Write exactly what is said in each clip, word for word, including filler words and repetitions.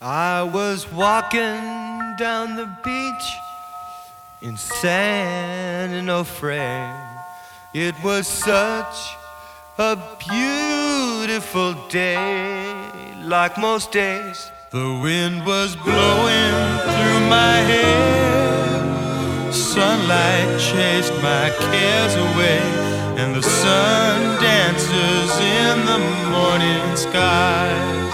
I was walking down the beach in San Onofre. It was such a beautiful day. Like most days, the wind was blowing through my hair. Sunlight chased my cares away, and the sun dances in the morning skies.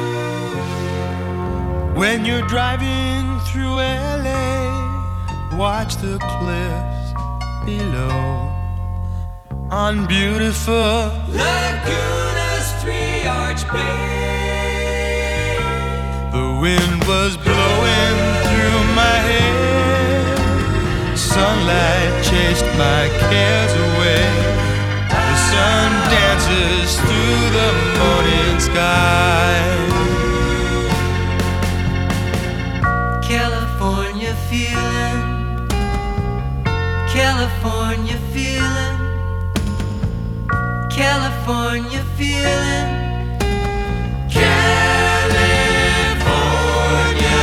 When you're driving through L A, watch the cliffs below. On beautiful Laguna's three-arch bay, the wind was blowing through my hair. Sunlight chased my cares away. The sun dances through the morning sky. California feeling, California feeling, California feeling, California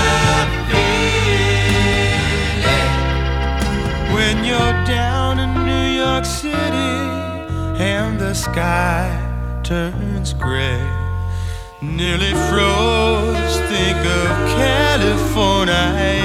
feeling. When you're down in New York City and the sky turns gray, nearly froze, think of California.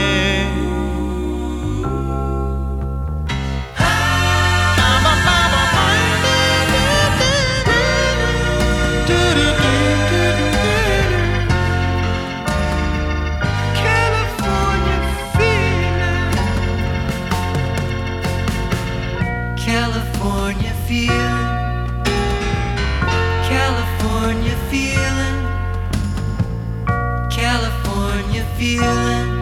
California feeling, California feeling, California feeling.